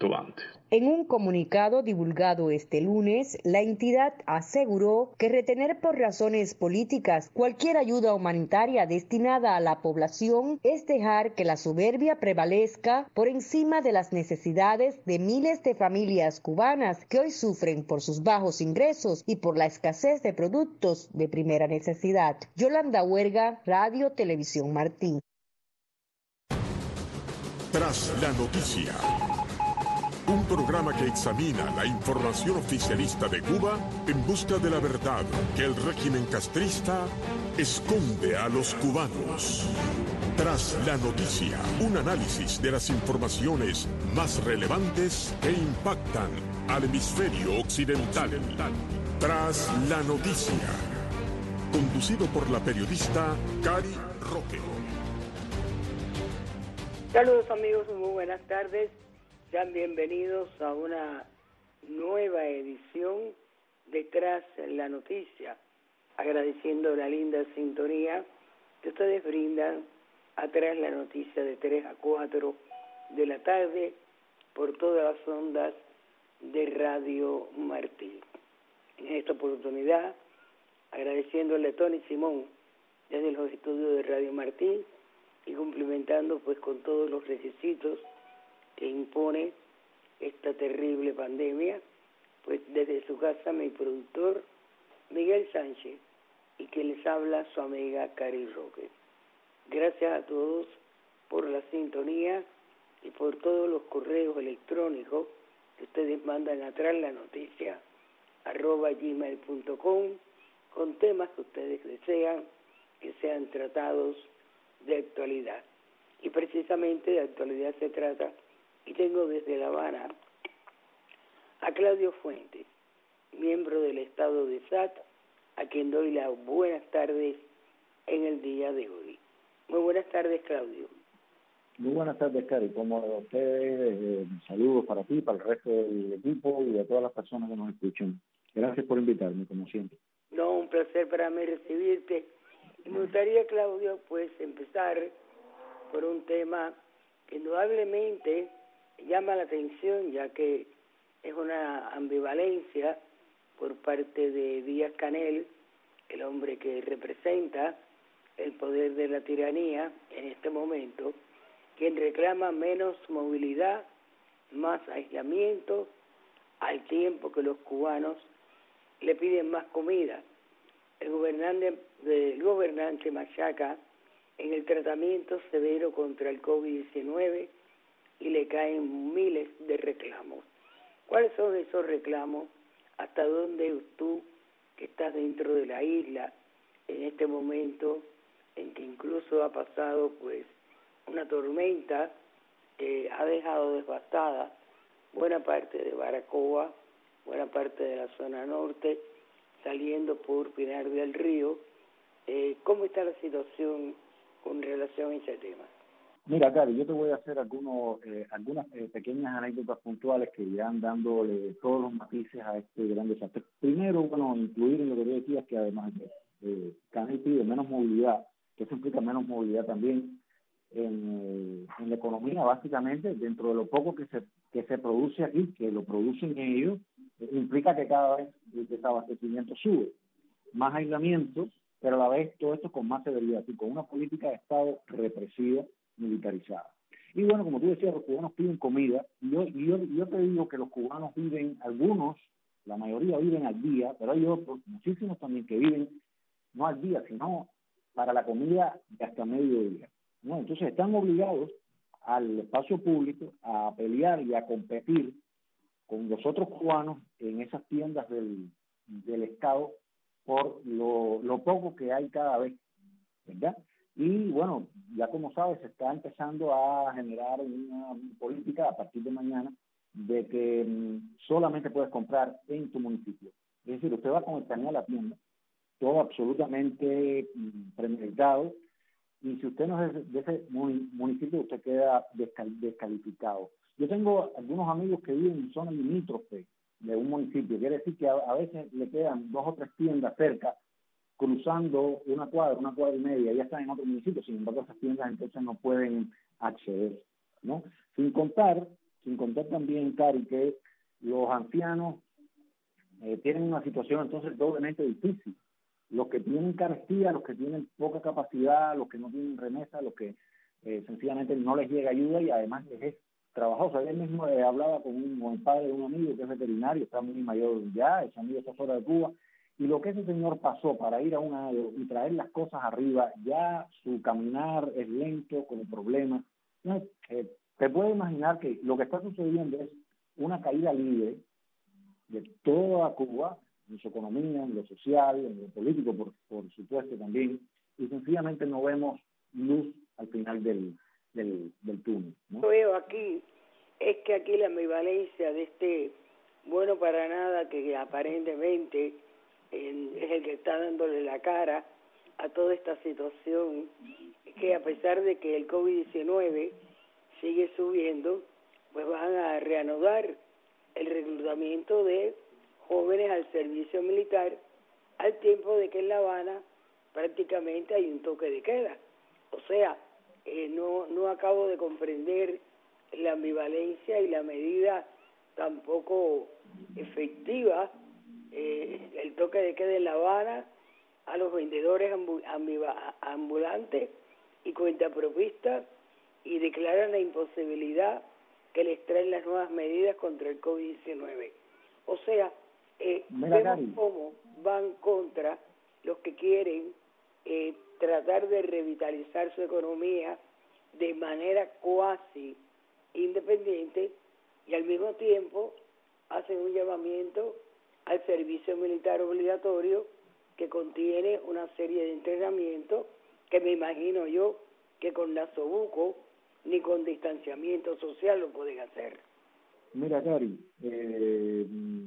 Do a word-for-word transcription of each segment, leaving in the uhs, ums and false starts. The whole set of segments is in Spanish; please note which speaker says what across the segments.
Speaker 1: cuanto antes.
Speaker 2: En un comunicado divulgado este lunes, la entidad aseguró que retener por razones políticas cualquier ayuda humanitaria destinada a la población es dejar que la soberbia prevalezca por encima de las necesidades de miles de familias cubanas que hoy sufren por sus bajos ingresos y por la escasez de productos de primera necesidad. Yolanda Huerga, Radio Televisión Martí.
Speaker 3: Tras la noticia. Un programa que examina la información oficialista de Cuba en busca de la verdad que el régimen castrista esconde a los cubanos. Tras la noticia, un análisis de las informaciones más relevantes que impactan al hemisferio occidental. Tras la noticia, conducido por la periodista Cari Roque.
Speaker 4: Saludos amigos, muy buenas tardes. Sean bienvenidos a una nueva edición de Tras la Noticia, agradeciendo la linda sintonía que ustedes brindan a Tras la Noticia de tres a cuatro de la tarde por todas las ondas de Radio Martí. En esta oportunidad, agradeciéndole a Tony Simón desde los estudios de Radio Martí y cumplimentando pues con todos los requisitos que impone esta terrible pandemia, pues desde su casa mi productor Miguel Sánchez y que les habla su amiga Cari Roque. Gracias a todos por la sintonía y por todos los correos electrónicos que ustedes mandan atrás la noticia arroba gmail punto com con temas que ustedes desean que sean tratados de actualidad. Y precisamente de actualidad se trata. Y tengo desde La Habana a Claudio Fuentes, miembro del Estado de S A T, a quien doy las buenas tardes en el día de hoy. Muy buenas tardes, Claudio.
Speaker 5: Muy buenas tardes, Cari. Como a ustedes, eh, saludos para ti, para el resto del equipo y a todas las personas que nos escuchan. Gracias por invitarme, como siempre.
Speaker 4: No, un placer para mí recibirte. Y me gustaría, Claudio, pues empezar por un tema que indudablemente llama la atención, ya que es una ambivalencia por parte de Díaz Canel, el hombre que representa el poder de la tiranía en este momento, quien reclama menos movilidad, más aislamiento, al tiempo que los cubanos le piden más comida. El gobernante, el gobernante machaca en el tratamiento severo contra el COVID diecinueve y le caen miles de reclamos. ¿Cuáles son esos reclamos? ¿Hasta dónde tú, que estás dentro de la isla, en este momento en que incluso ha pasado pues una tormenta que ha dejado devastada buena parte de Baracoa, buena parte de la zona norte, saliendo por Pinar del Río? Eh, ¿Cómo está la situación con relación a ese tema?
Speaker 5: Mira, Cari, yo te voy a hacer algunos, eh, algunas eh, pequeñas anécdotas puntuales que irán dándole todos los matices a este gran desastre. Primero, bueno, incluir en lo que tú decías que además de eh, Canel pide menos movilidad, que eso implica menos movilidad también en, eh, en la economía, básicamente, dentro de lo poco que se que se produce aquí, que lo producen ellos, eh, implica que cada vez el desabastecimiento sube, más aislamiento, pero a la vez todo esto con más severidad y con una política de Estado represiva, militarizada. Y bueno, como tú decías, los cubanos piden comida, y yo, y yo, yo te digo que los cubanos viven, algunos, la mayoría viven al día, pero hay otros, muchísimos también, que viven no al día, sino para la comida de hasta mediodía, ¿no? Entonces están obligados al espacio público a pelear y a competir con los otros cubanos en esas tiendas del, del Estado por lo, lo poco que hay cada vez, ¿verdad? Y bueno, ya como sabes, se está empezando a generar una política a partir de mañana de que mmm, solamente puedes comprar en tu municipio. Es decir, usted va con el carnet a la tienda, todo absolutamente mmm, premeditado, y si usted no es de ese municipio, usted queda descal descalificado. Yo tengo algunos amigos que viven en zonas limítrofes de un municipio, quiere decir que a, a veces le quedan dos o tres tiendas cerca, cruzando una cuadra, una cuadra y media, ya están en otro municipio, sin embargo esas tiendas entonces no pueden acceder, ¿no? Sin contar sin contar también, Cari, que los ancianos eh, tienen una situación entonces doblemente difícil. Los que tienen carestía, los que tienen poca capacidad, los que no tienen remesa, los que eh, sencillamente no les llega ayuda y además les es trabajoso. Ayer mismo eh, hablaba con, un, con el padre de un amigo que es veterinario, está muy mayor ya, ese amigo está fuera de Cuba, y lo que ese señor pasó para ir a un agro y traer las cosas arriba, ya su caminar es lento, con problemas. No, eh, te puedes imaginar que lo que está sucediendo es una caída libre de toda Cuba, en su economía, en lo social, en lo político, por, por supuesto también, y sencillamente no vemos luz al final del, del, del túnel, ¿no?
Speaker 4: Lo veo aquí, es que aquí la ambivalencia de este bueno para nada que aparentemente eh, es el que está dándole la cara a toda esta situación, que a pesar de que el COVID diecinueve sigue subiendo, pues van a reanudar el reclutamiento de jóvenes al servicio militar, al tiempo de que en La Habana prácticamente hay un toque de queda. O sea, eh, no, no acabo de comprender la ambivalencia y la medida tampoco efectiva, eh, el toque de queda en La Habana, a los vendedores ambu ambulantes y cuentapropistas, y declaran la imposibilidad que les traen las nuevas medidas contra el COVID diecinueve. O sea, eh, vemos Cari. cómo van contra los que quieren eh, tratar de revitalizar su economía de manera cuasi independiente, y al mismo tiempo hacen un llamamiento al servicio militar obligatorio que contiene una serie de entrenamientos que me imagino yo que con Nasobuco ni con distanciamiento social lo pueden hacer.
Speaker 5: Mira, Cari, eh,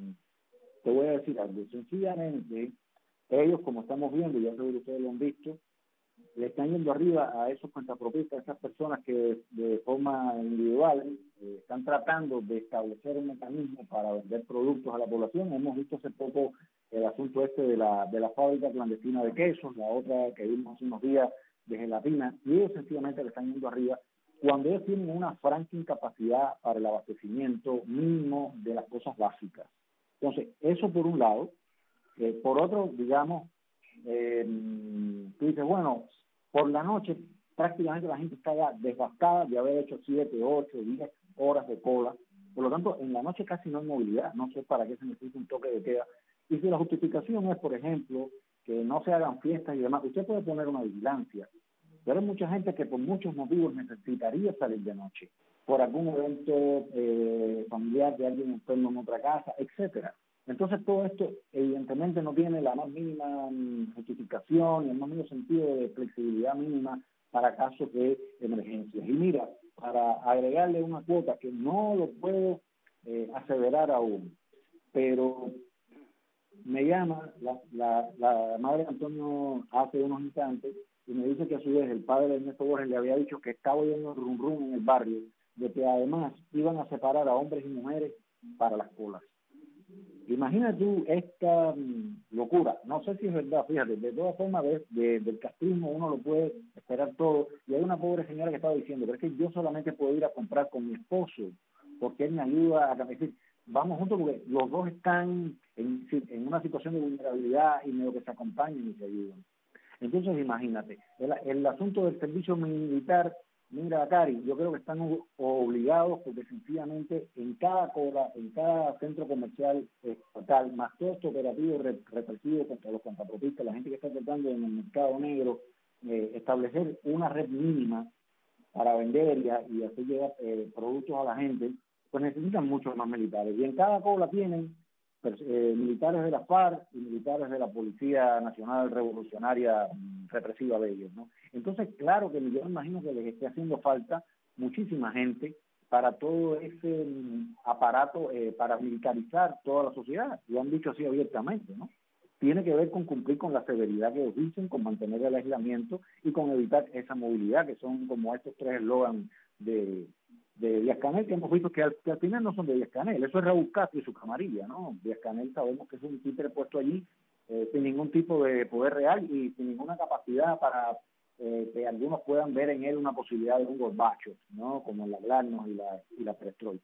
Speaker 5: te voy a decir algo. Sencillamente, ellos, como estamos viendo, ya seguro ustedes lo han visto, le están yendo arriba a esos cuentapropistas, a esas personas que de forma individual eh, están tratando de establecer un mecanismo para vender productos a la población. Hemos visto hace poco el asunto este de la de la fábrica clandestina de quesos, la otra que vimos hace unos días de gelatina, y ellos sencillamente le están yendo arriba cuando ellos tienen una franca incapacidad para el abastecimiento mínimo de las cosas básicas. Entonces, eso por un lado. Eh, por otro, digamos, eh, tú dices, bueno, por la noche prácticamente la gente está ya desgastada de haber hecho siete, ocho, diez horas de cola. Por lo tanto, en la noche casi no hay movilidad. No sé para qué se necesita un toque de queda. Y si la justificación es, por ejemplo, que no se hagan fiestas y demás, usted puede poner una vigilancia. Pero hay mucha gente que por muchos motivos necesitaría salir de noche, por algún evento eh, familiar de alguien enfermo en otra casa, etcétera. Entonces todo esto evidentemente no tiene la más mínima justificación y el más mínimo sentido de flexibilidad mínima para casos de emergencias. Y mira, para agregarle una cuota que no lo puedo eh, aseverar aún, pero me llama la, la, la madre de Antonio hace unos instantes y me dice que a su vez el padre de Ernesto Borges le había dicho que estaba oyendo el rum rum en el barrio, de que además iban a separar a hombres y mujeres para las colas. Imagina tú esta um, locura. No sé si es verdad, fíjate, de todas formas de, de, del castrismo uno lo puede esperar todo, y hay una pobre señora que estaba diciendo, pero es que yo solamente puedo ir a comprar con mi esposo porque él me ayuda a decir, vamos juntos porque los dos están en, en una situación de vulnerabilidad y medio que se acompañan y se ayudan. Entonces imagínate, el, el asunto del servicio militar, mira, Cari, yo creo que están obligados porque sencillamente en cada cola, en cada centro comercial estatal, más todo este operativo represivo contra los contrapropistas, la gente que está tratando en el mercado negro, eh, establecer una red mínima para vender y, y hacer llegar eh, productos a la gente, pues necesitan muchos más militares. Y en cada cola tienen eh, militares de la FARC y militares de la Policía Nacional Revolucionaria Represiva de ellos, ¿no? Entonces, claro que yo me imagino que les esté haciendo falta muchísima gente para todo ese um, aparato eh, para militarizar toda la sociedad. Lo han dicho así abiertamente, ¿no? Tiene que ver con cumplir con la severidad que ellos dicen, con mantener el aislamiento y con evitar esa movilidad, que son como estos tres eslogans de, de Díaz-Canel, que hemos visto que al, que al final no son de Díaz-Canel, eso es Raúl Castro y su camarilla, ¿no? Díaz-Canel sabemos que es un títere puesto allí eh, sin ningún tipo de poder real y sin ninguna capacidad para eh, que algunos puedan ver en él una posibilidad de un Gorbachev, ¿no? Como la Glasnost y la, y la perestroika.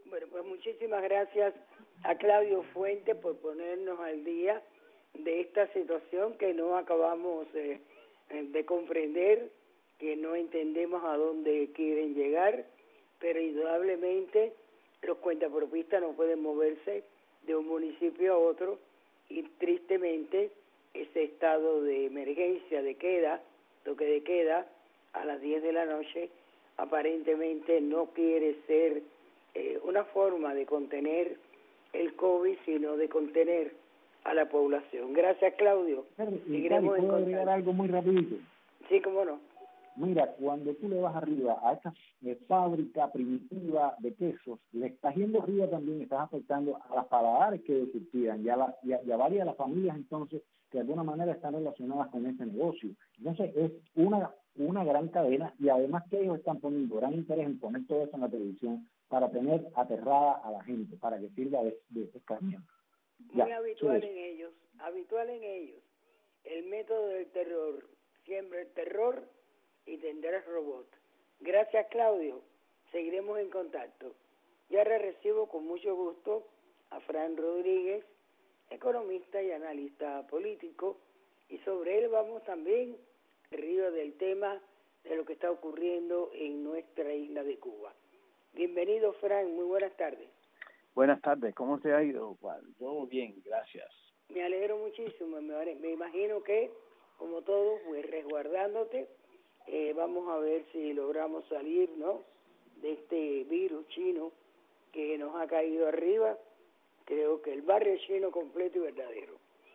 Speaker 4: Bueno, pues muchísimas gracias a Claudio Fuente por ponernos al día de esta situación que no acabamos eh, de comprender, que no entendemos a dónde quieren llegar, pero indudablemente los cuentapropistas no pueden moverse de un municipio a otro y tristemente ese estado de emergencia, de queda, toque de queda a las diez de la noche, aparentemente no quiere ser eh, una forma de contener el COVID, sino de contener a la población. Gracias, Claudio.
Speaker 5: Seguiremos en contacto. ¿Puedo agregar algo muy rapidito?
Speaker 4: Sí, cómo no.
Speaker 5: Mira, cuando tú le vas arriba a esta eh, fábrica primitiva de quesos, le estás yendo arriba también, estás afectando a las paladares que surtían y a, la, y, a, y a varias de las familias entonces que de alguna manera están relacionadas con ese negocio. Entonces es una una gran cadena y además que ellos están poniendo gran interés en poner todo eso en la televisión para tener aterrada a la gente, para que sirva de, de escarmiento.
Speaker 4: Muy ya, habitual en ellos, habitual en ellos. El método del terror, siempre el terror y tendrás robot. Gracias, Claudio. Seguiremos en contacto. Y ahora recibo con mucho gusto a Fran Rodríguez, economista y analista político, y sobre él vamos también arriba del tema de lo que está ocurriendo en nuestra isla de Cuba. Bienvenido, Fran, muy buenas tardes.
Speaker 1: Buenas tardes, ¿cómo te ha ido, Juan? Yo bien, gracias.
Speaker 4: Me alegro muchísimo, me, me imagino que, como todos, pues resguardándote, eh, vamos a ver si logramos salir, ¿no?, de este virus chino que nos ha caído arriba. Creo que el barrio chino completo y verdadero.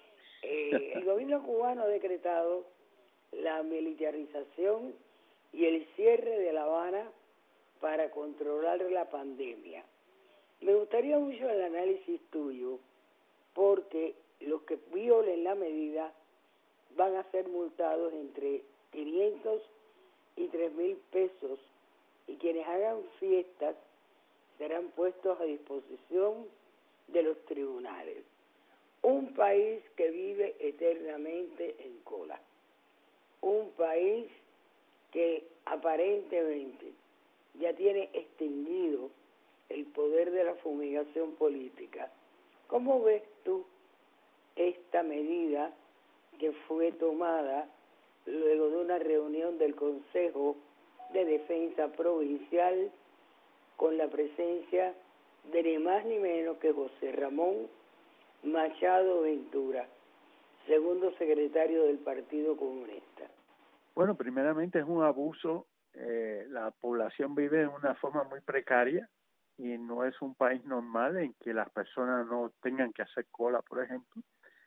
Speaker 4: Eh, el gobierno cubano ha decretado la militarización y el cierre de La Habana para controlar la pandemia. Me gustaría mucho el análisis tuyo, porque los que violen la medida van a ser multados entre quinientos y tres mil pesos, y quienes hagan fiestas serán puestos a disposición de los tribunales. Un país que vive eternamente en cola. Un país que aparentemente ya tiene extinguido el poder de la fumigación política. ¿Cómo ves tú esta medida que fue tomada luego de una reunión del Consejo de Defensa Provincial con la presencia de ni más ni menos que José Ramón Machado Ventura, segundo secretario del Partido Comunista?
Speaker 1: Bueno, primeramente es un abuso. Eh, la población vive de una forma muy precaria y no es un país normal en que las personas no tengan que hacer cola, por ejemplo.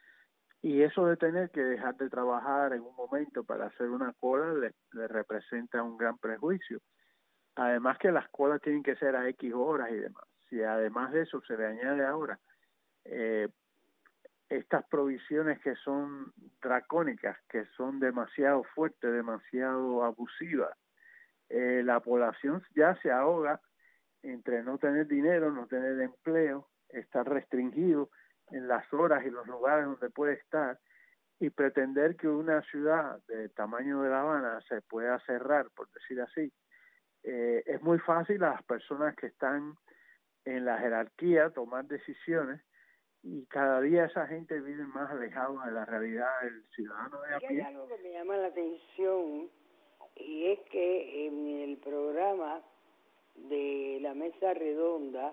Speaker 1: Y eso de tener que dejar de trabajar en un momento para hacer una cola le, le representa un gran prejuicio. Además que las colas tienen que ser a X horas y demás. Si además de eso se le añade ahora eh, estas provisiones que son dracónicas, que son demasiado fuertes, demasiado abusivas, eh, la población ya se ahoga entre no tener dinero, no tener empleo, estar restringido en las horas y los lugares donde puede estar, y pretender que una ciudad del tamaño de La Habana se pueda cerrar, por decir así. Eh, es muy fácil a las personas que están en la jerarquía tomar decisiones, y cada día esa gente vive más alejada de la realidad del ciudadano de a pie.
Speaker 4: Hay algo que me llama la atención, y es que en el programa de la mesa redonda,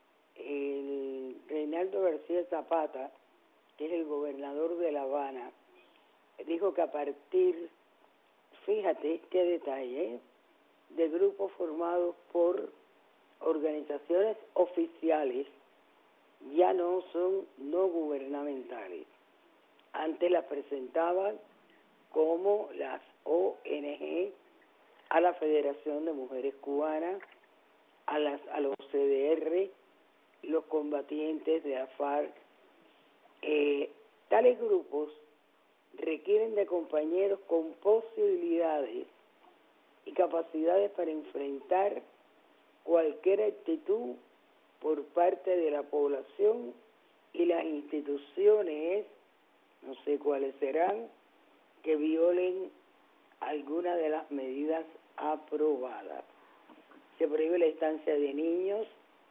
Speaker 4: el Reinaldo García Zapata, que es el gobernador de La Habana, dijo que a partir, fíjate qué detalle, ¿eh?, de grupos formados por organizaciones oficiales, ya no son no gubernamentales. Antes las presentaban como las O N G, a la Federación de Mujeres Cubanas, a las a los C D R, los combatientes de la FARC. Eh, tales grupos requieren de compañeros con posibilidades y capacidades para enfrentar cualquier actitud por parte de la población y las instituciones, no sé cuáles serán, que violen alguna de las medidas aprobadas. Se prohíbe la estancia de niños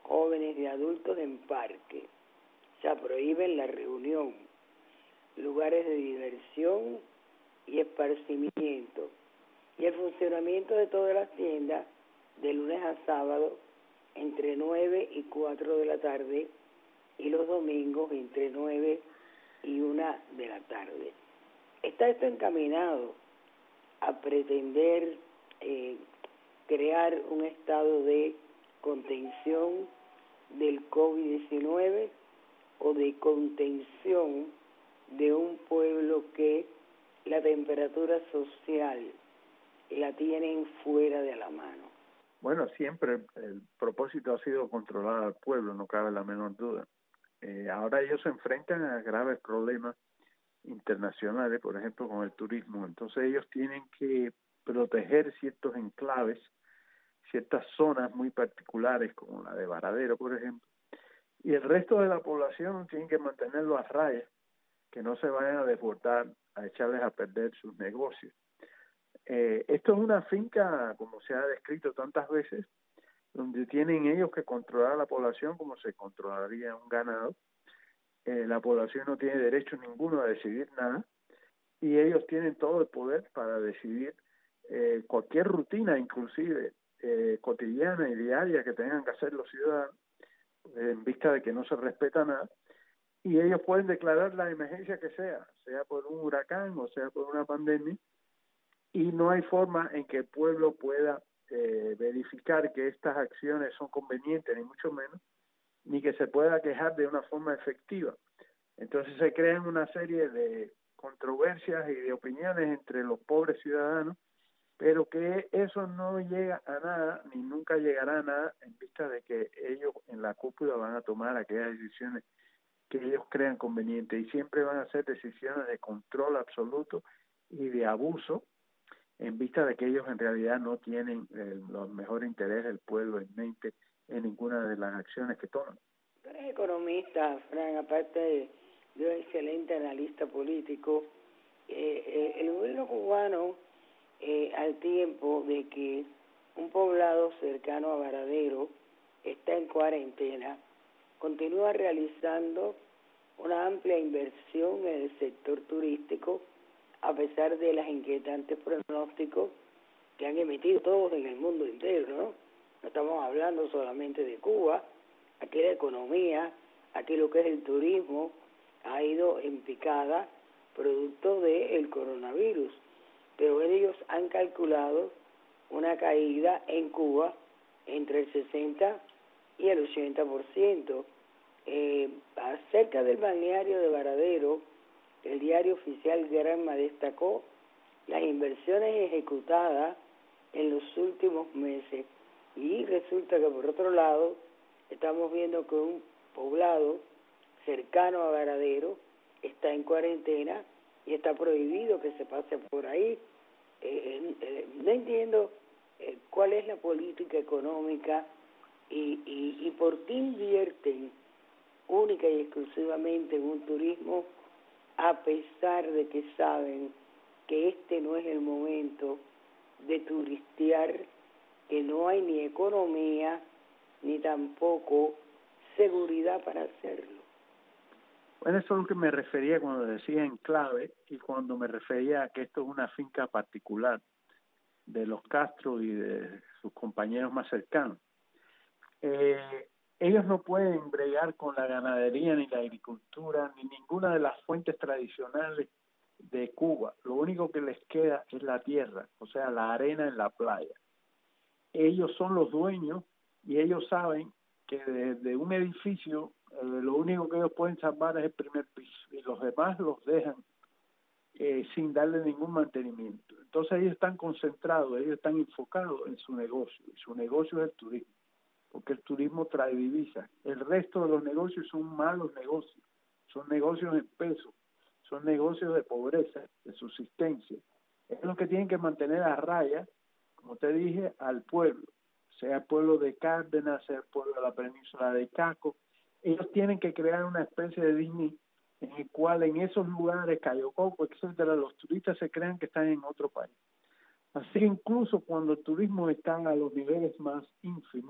Speaker 4: jóvenes y adultos en parques. Se prohíben la reunión, lugares de diversión y esparcimiento, y el funcionamiento de todas las tiendas de lunes a sábado entre nueve y cuatro de la tarde y los domingos entre nueve y una de la tarde. Está esto encaminado a pretender eh, crear un estado de contención del COVID diecinueve o de contención de un pueblo que la temperatura social la tienen fuera de la mano.
Speaker 1: Bueno, siempre el propósito ha sido controlar al pueblo, no cabe la menor duda. Eh, ahora ellos se enfrentan a graves problemas internacionales, por ejemplo, con el turismo. Entonces ellos tienen que proteger ciertos enclaves, ciertas zonas muy particulares, como la de Varadero, por ejemplo, y el resto de la población tienen que mantenerlo a raya, que no se vayan a desbordar, a echarles a perder sus negocios. Eh, esto es una finca, como se ha descrito tantas veces, donde tienen ellos que controlar a la población como se controlaría un ganado. Eh, la población no tiene derecho ninguno a decidir nada y ellos tienen todo el poder para decidir eh, cualquier rutina, inclusive eh, cotidiana y diaria, que tengan que hacer los ciudadanos, eh, en vista de que no se respeta nada, y ellos pueden declarar la emergencia que sea, sea por un huracán o sea por una pandemia, y no hay forma en que el pueblo pueda eh, verificar que estas acciones son convenientes, ni mucho menos, ni que se pueda quejar de una forma efectiva. Entonces se crean una serie de controversias y de opiniones entre los pobres ciudadanos, pero que eso no llega a nada, ni nunca llegará a nada, en vista de que ellos en la cúpula van a tomar aquellas decisiones que ellos crean convenientes, y siempre van a ser decisiones de control absoluto y de abuso, en vista de que ellos en realidad no tienen el, los mejores intereses del pueblo en mente en ninguna de las acciones que toman.
Speaker 4: Tú eres economista, Fran, aparte de, de un excelente analista político. Eh, eh, el gobierno cubano, eh, al tiempo de que un poblado cercano a Varadero está en cuarentena, continúa realizando una amplia inversión en el sector turístico, a pesar de las inquietantes pronósticos que han emitido todos en el mundo entero, ¿no? No estamos hablando solamente de Cuba. Aquí la economía, aquí lo que es el turismo, ha ido en picada producto del coronavirus. Pero ellos han calculado una caída en Cuba entre el sesenta y el ochenta por ciento. Eh, acerca del balneario de Varadero, el diario oficial Granma destacó las inversiones ejecutadas en los últimos meses, y resulta que por otro lado estamos viendo que un poblado cercano a Varadero está en cuarentena y está prohibido que se pase por ahí. Eh, eh, no entiendo eh, cuál es la política económica y, y, y por qué invierten única y exclusivamente en un turismo, a pesar de que saben que este no es el momento de turistear, que no hay ni economía ni tampoco seguridad para hacerlo.
Speaker 1: Bueno, eso es lo que me refería cuando decía enclave y cuando me refería a que esto es una finca particular de los Castro y de sus compañeros más cercanos. Eh, ellos no pueden bregar con la ganadería ni la agricultura ni ninguna de las fuentes tradicionales de Cuba. Lo único que les queda es la tierra, o sea, la arena en la playa. Ellos son los dueños y ellos saben que desde un edificio eh, lo único que ellos pueden salvar es el primer piso y los demás los dejan eh, sin darle ningún mantenimiento. Entonces ellos están concentrados, ellos están enfocados en su negocio, y su negocio es el turismo, porque el turismo trae divisas. El resto de los negocios son malos negocios, son negocios en peso, son negocios de pobreza, de subsistencia. Es lo que tienen que mantener a raya, como te dije, al pueblo, sea el pueblo de Cárdenas, sea el pueblo de la península de Caco. Ellos tienen que crear una especie de Disney en el cual en esos lugares, Cayo Coco, etcétera, los turistas se crean que están en otro país. Así que incluso cuando el turismo está a los niveles más ínfimos,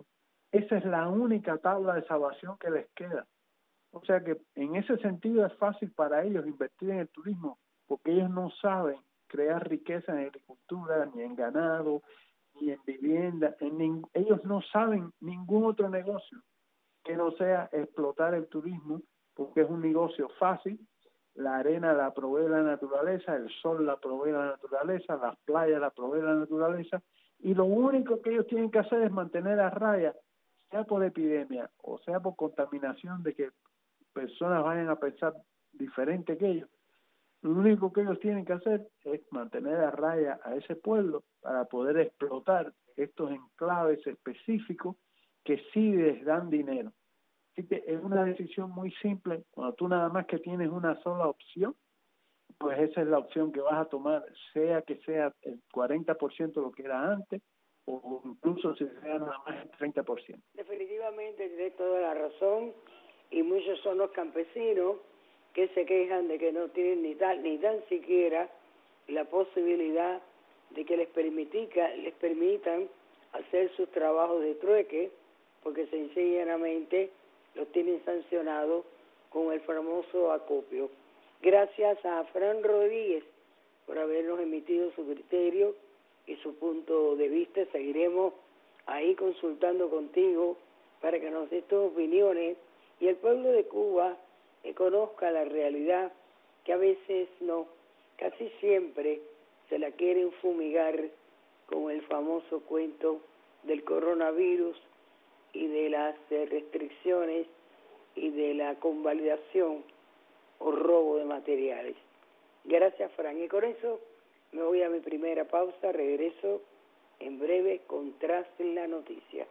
Speaker 1: esa es la única tabla de salvación que les queda. O sea que en ese sentido es fácil para ellos invertir en el turismo, porque ellos no saben crear riqueza en agricultura, ni en ganado, ni en vivienda. En ning- ellos no saben ningún otro negocio que no sea explotar el turismo, porque es un negocio fácil. La arena la provee la naturaleza, el sol la provee la naturaleza, las playas la provee la naturaleza, y lo único que ellos tienen que hacer es mantener a raya, sea por epidemia o sea por contaminación, de que personas vayan a pensar diferente que ellos. Lo único que ellos tienen que hacer es mantener a raya a ese pueblo para poder explotar estos enclaves específicos que sí les dan dinero. Así que es una decisión muy simple. Cuando tú nada más que tienes una sola opción, pues esa es la opción que vas a tomar, sea que sea el cuarenta por ciento lo que era antes, o incluso si sea nada más el treinta por ciento.
Speaker 4: Definitivamente tienes toda la razón, y muchos son los campesinos que se quejan de que no tienen ni tal ni tan siquiera la posibilidad de que les permitica, les permitan hacer sus trabajos de trueque, porque sencillamente los tienen sancionados con el famoso acopio. Gracias a Fran Rodríguez por habernos emitido su criterio y su punto de vista. Seguiremos ahí consultando contigo para que nos des tus opiniones y el pueblo de Cuba eh, conozca la realidad, que a veces no, casi siempre se la quieren fumigar con el famoso cuento del coronavirus y de las eh, restricciones y de la convalidación o robo de materiales. Gracias, Fran. Y con eso me voy a mi primera pausa. Regreso en breve con Tras la Noticia.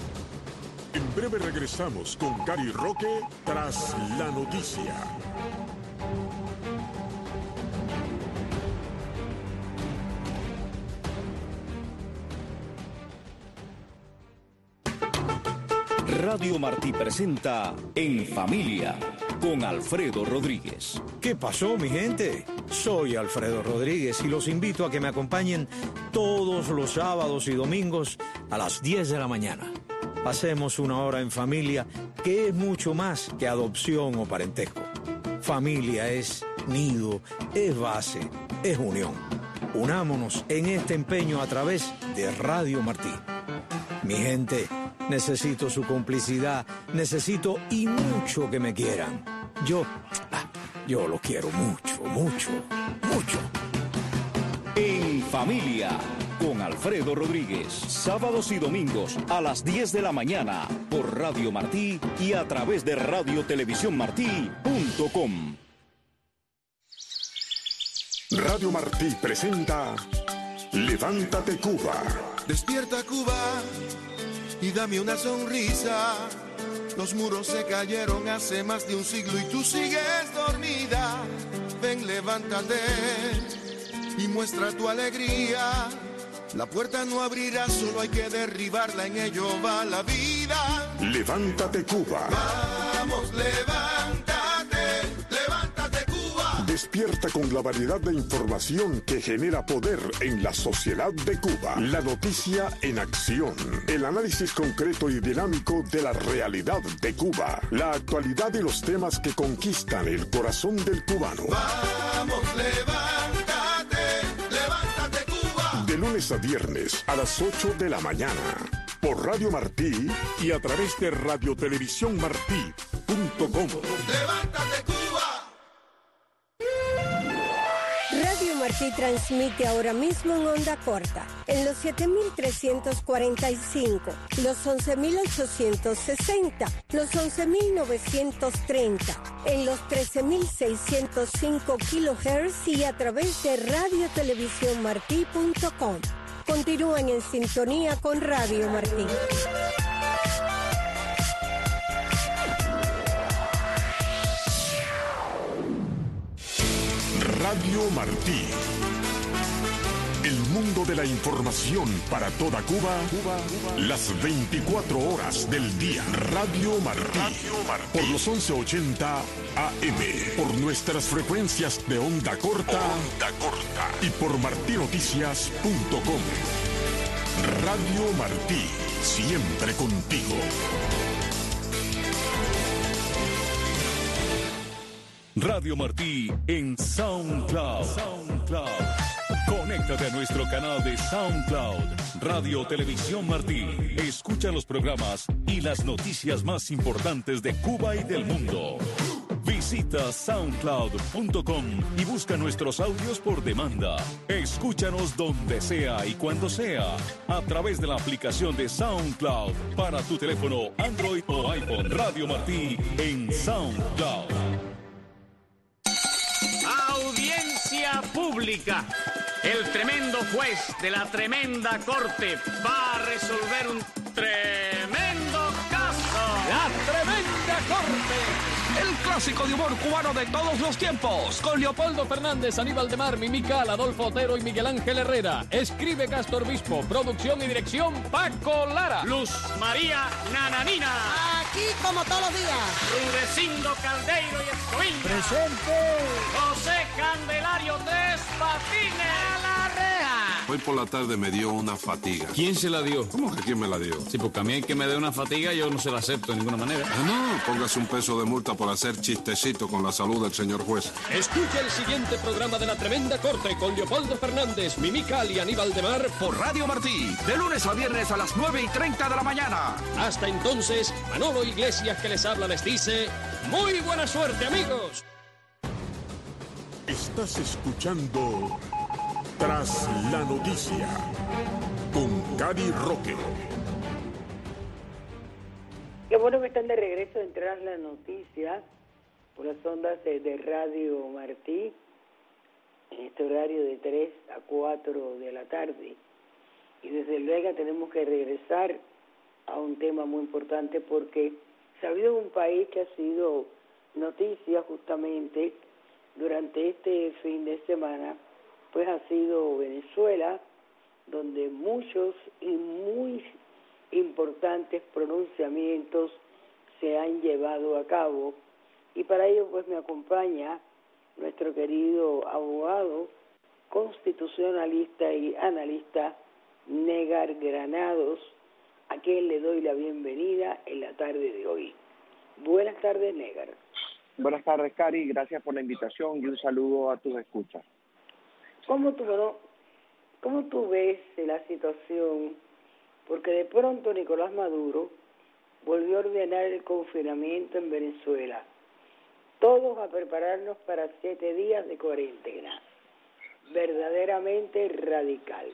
Speaker 3: En breve regresamos con Gary Roque Tras la Noticia.
Speaker 6: Radio Martí presenta En Familia con Alfredo Rodríguez.
Speaker 7: ¿Qué pasó, mi gente? Soy Alfredo Rodríguez y los invito a que me acompañen todos los sábados y domingos a las diez de la mañana. Pasemos una hora en familia, que es mucho más que adopción o parentesco. Familia es nido, es base, es unión. Unámonos en este empeño a través de Radio Martí. Mi gente, necesito su complicidad, necesito y mucho que me quieran. Yo, ah, yo lo quiero mucho, mucho, mucho.
Speaker 6: En Familia con Alfredo Rodríguez, sábados y domingos a las diez de la mañana por Radio Martí y a través de radio televisión martí punto com.
Speaker 3: Radio Martí presenta Levántate Cuba.
Speaker 8: Despierta, Cuba, y dame una sonrisa. Los muros se cayeron hace más de un siglo y tú sigues dormida. Ven, levántate y muestra tu alegría. La puerta no abrirá, solo hay que derribarla, en ello va la vida.
Speaker 3: Levántate Cuba.
Speaker 8: Vamos, levántate, levántate Cuba.
Speaker 3: Despierta con la variedad de información que genera poder en la sociedad de Cuba. La noticia en acción. El análisis concreto y dinámico de la realidad de Cuba. La actualidad y los temas que conquistan el corazón del cubano.
Speaker 8: Vamos, levántate, levántate Cuba.
Speaker 3: De lunes a viernes a las ocho de la mañana. Por Radio Martí y a través de radio televisión martí punto com.
Speaker 8: Levántate Cuba.
Speaker 9: Radio Martí transmite ahora mismo en onda corta, en los siete mil trescientos cuarenta y cinco, los once mil ochocientos sesenta, los once mil novecientos treinta, en los trece mil seiscientos cinco kilohertz y a través de radio televisión martí punto com. Continúan en sintonía con Radio Martí.
Speaker 3: Radio Martí. El mundo de la información para toda Cuba, Cuba, Cuba. Las veinticuatro horas del día. Radio Martí. Radio Martí. Por los once ochenta A M. Por nuestras frecuencias de onda corta. Onda corta. Y por martinoticias punto com. Radio Martí. siempre contigo.
Speaker 6: Radio Martí en SoundCloud. SoundCloud. Conéctate a nuestro canal de SoundCloud, Radio Televisión Martí. Escucha los programas y las noticias más importantes de Cuba y del mundo. Visita soundcloud punto com y busca nuestros audios por demanda. Escúchanos donde sea y cuando sea, a través de la aplicación de SoundCloud para tu teléfono Android o iPhone. Radio Martí en SoundCloud.
Speaker 10: Audiencia pública. El tremendo juez de la tremenda corte va a resolver un tremendo caso.
Speaker 11: La tremenda corte. El clásico de humor cubano de todos los tiempos. Con Leopoldo Fernández, Aníbal de Mar, Mimical, Adolfo Otero y Miguel Ángel Herrera. Escribe Castro Obispo. Producción y dirección Paco Lara.
Speaker 10: Luz María Nananina.
Speaker 12: Aquí como todos los días.
Speaker 10: Rudecindo Caldeiro y Escoviña.
Speaker 12: Presente.
Speaker 10: José Candelario Tres Patines.
Speaker 12: A la reja.
Speaker 13: Hoy por la tarde me dio una fatiga.
Speaker 14: ¿Quién se la dio?
Speaker 13: ¿Cómo que quién me la dio?
Speaker 14: Sí, porque a mí que me dé una fatiga yo no se la acepto de ninguna manera.
Speaker 13: Ah, no, póngase un peso de multa por hacer chistecito con la salud del señor juez.
Speaker 11: Escucha el siguiente programa de La Tremenda Corte con Leopoldo Fernández, Mimical y Aníbal de Mar por Radio Martí, de lunes a viernes a las nueve y treinta de la mañana. Hasta entonces, Manolo Iglesias que les habla les dice, muy buena suerte, amigos.
Speaker 3: Estás escuchando Tras la Noticia con Cari Roque.
Speaker 4: Qué bueno que están de regreso en Tras la Noticia por las ondas de, de Radio Martí en este horario de tres a cuatro de la tarde. Y desde luego tenemos que regresar a un tema muy importante porque se ha habido un país que ha sido noticia justamente durante este fin de semana, pues ha sido Venezuela, donde muchos y muy importantes pronunciamientos se han llevado a cabo, y para ello pues me acompaña nuestro querido abogado, constitucionalista y analista Negar Granados, a quien le doy la bienvenida en la tarde de hoy. Buenas tardes, Negar.
Speaker 15: Buenas tardes, Cari, gracias por la invitación y un saludo a tus escuchas.
Speaker 4: ¿Cómo tú, cómo tú ves la situación? Porque de pronto Nicolás Maduro volvió a ordenar el confinamiento en Venezuela. Todos a prepararnos para siete días de cuarentena. Verdaderamente radical.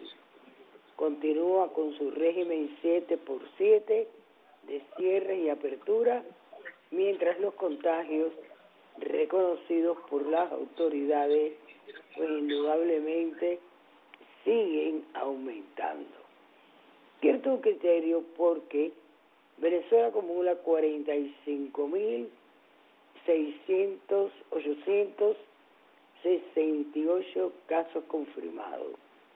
Speaker 4: Continúa con su régimen siete por siete de cierre y apertura, mientras los contagios reconocidos por las autoridades pues indudablemente siguen aumentando. Quiero tu criterio porque Venezuela acumula cuarenta y cinco mil seiscientos, ochocientos sesenta y ocho casos confirmados,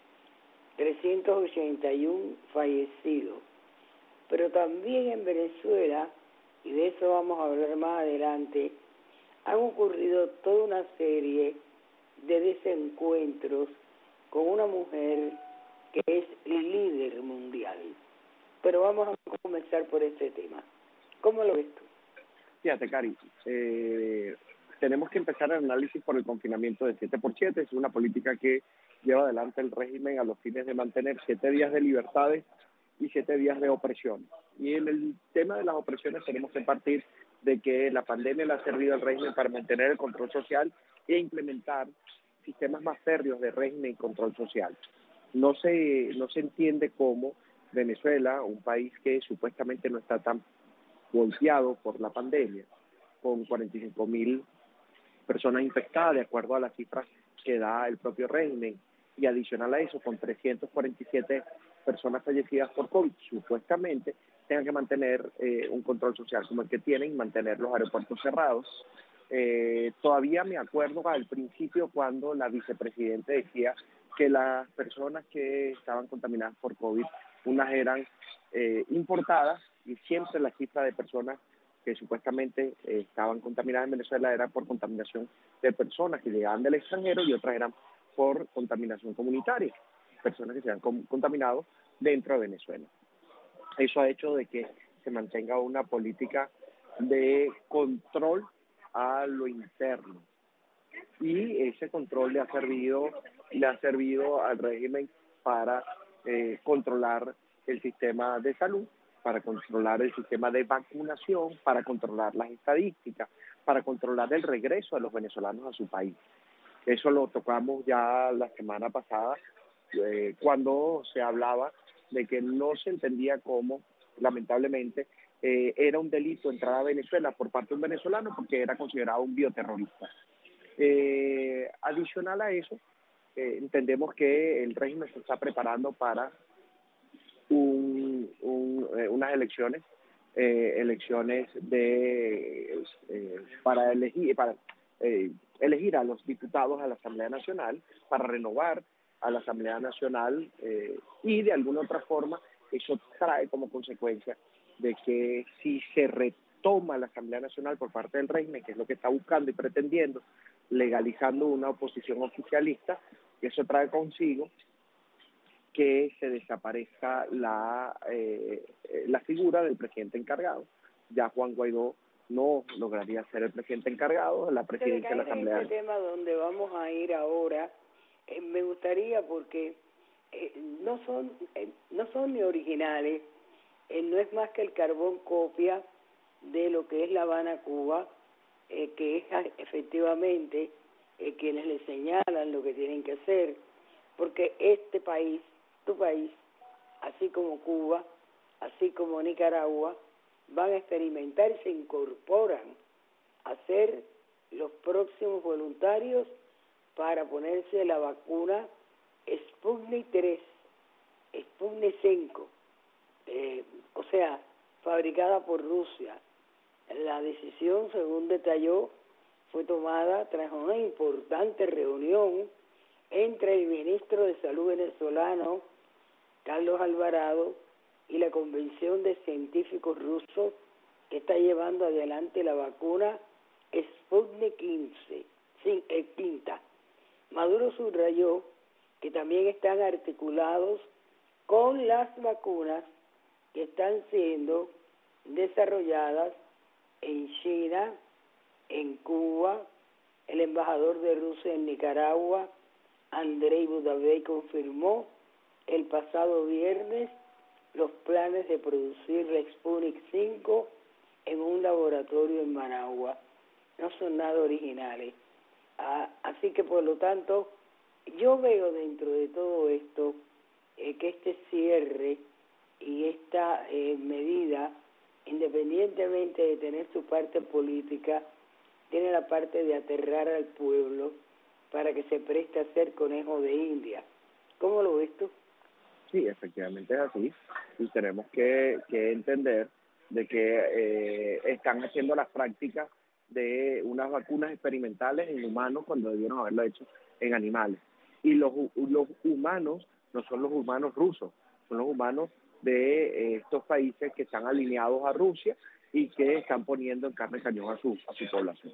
Speaker 4: trescientos ochenta y uno fallecidos. Pero también en Venezuela, y de eso vamos a hablar más adelante, han ocurrido toda una serie de desencuentros con una mujer que es líder mundial. Pero vamos a comenzar por este tema. ¿Cómo lo ves tú?
Speaker 15: Fíjate, Cari, eh, tenemos que empezar el análisis por el confinamiento de siete por siete. Es una política que lleva adelante el régimen a los fines de mantener siete días de libertades y siete días de opresión. Y en el tema de las opresiones tenemos que partir de que la pandemia le ha servido al régimen para mantener el control social e implementar sistemas más férreos de régimen y control social. No se, no se entiende cómo Venezuela, un país que supuestamente no está tan golpeado por la pandemia, con cuarenta y cinco mil personas infectadas, de acuerdo a las cifras que da el propio régimen, y adicional a eso, con trescientas cuarenta y siete personas fallecidas por COVID, supuestamente tengan que mantener eh, un control social como el que tienen, mantener los aeropuertos cerrados. Eh, todavía me acuerdo al principio cuando la vicepresidenta decía que las personas que estaban contaminadas por COVID, unas eran eh, importadas, y siempre la cifra de personas que supuestamente eh, estaban contaminadas en Venezuela era por contaminación de personas que llegaban del extranjero, y otras eran por contaminación comunitaria, personas que se han contaminado dentro de Venezuela. Eso ha hecho de que se mantenga una política de control a lo interno. Y ese control le ha servido, le ha servido al régimen para eh, controlar el sistema de salud, para controlar el sistema de vacunación, para controlar las estadísticas, para controlar el regreso de los venezolanos a su país. Eso lo tocamos ya la semana pasada, eh, cuando se hablaba de que no se entendía cómo, lamentablemente, eh, era un delito entrar a Venezuela por parte de un venezolano porque era considerado un bioterrorista. Eh, adicional a eso, eh, entendemos que el régimen se está preparando para un, un, eh, unas elecciones, eh, elecciones de eh, para elegir para eh, elegir a los diputados a la Asamblea Nacional, para renovar a la Asamblea Nacional eh, y de alguna otra forma eso trae como consecuencia de que si se retoma la Asamblea Nacional por parte del régimen, que es lo que está buscando y pretendiendo, legalizando una oposición oficialista, eso trae consigo que se desaparezca la, eh, la figura del presidente encargado. Ya Juan Guaidó no lograría ser el presidente encargado de la presidencia de la Asamblea.
Speaker 4: En este tema donde vamos a ir ahora, eh, me gustaría porque eh, no son eh, no son ni originales, eh, no es más que el carbón copia de lo que es La Habana, Cuba, eh, que es efectivamente eh, quienes le señalan lo que tienen que hacer, porque este país, tu país, así como Cuba, así como Nicaragua, van a experimentar y se incorporan a ser los próximos voluntarios para ponerse la vacuna Sputnik tres, Sputnik cinco, eh, o sea, fabricada por Rusia. La decisión, según detalló, fue tomada tras una importante reunión entre el ministro de Salud venezolano, Carlos Alvarado, y la Convención de Científicos Rusos que está llevando adelante la vacuna Sputnik quince, eh, quinta. Maduro subrayó que también están articulados con las vacunas que están siendo desarrolladas en China, en Cuba. El embajador de Rusia en Nicaragua, Andrei Budabey, confirmó el pasado viernes los planes de producir la Sputnik cinco en un laboratorio en Managua. No son nada originales. Ah, así que, por lo tanto, yo veo dentro de todo esto eh, que este cierre y esta eh, medida, independientemente de tener su parte política, tiene la parte de aterrar al pueblo para que se preste a ser conejo de India. ¿Cómo lo ves tú?
Speaker 15: Sí, efectivamente es así. Y tenemos que, que entender de que eh, están haciendo las prácticas de unas vacunas experimentales en humanos cuando debieron haberlo hecho en animales. Y los, los humanos no son los humanos rusos, son los humanos de eh, estos países que están alineados a Rusia y que están poniendo en carne y cañón a su, a su población.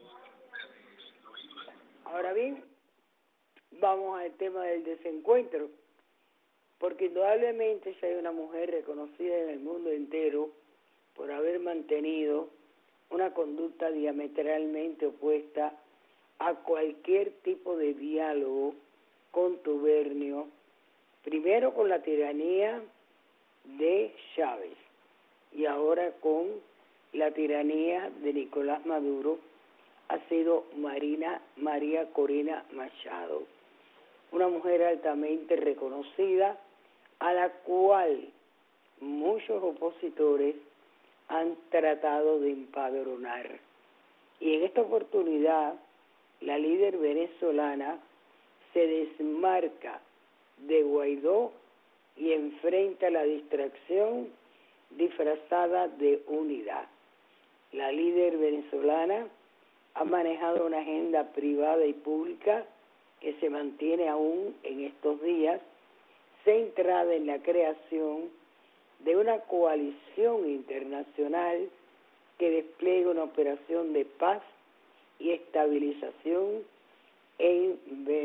Speaker 4: Ahora bien, vamos al tema del desencuentro, porque indudablemente si hay una mujer reconocida en el mundo entero por haber mantenido una conducta diametralmente opuesta a cualquier tipo de diálogo contubernio, primero con la tiranía de Chávez y ahora con la tiranía de Nicolás Maduro, ha sido Marina, María Corina Machado, una mujer altamente reconocida a la cual muchos opositores han tratado de empadronar. Y en esta oportunidad, la líder venezolana se desmarca de Guaidó y enfrenta la distracción disfrazada de unidad. La líder venezolana ha manejado una agenda privada y pública que se mantiene aún en estos días, centrada en la creación de una coalición internacional que despliegue una operación de paz y estabilización en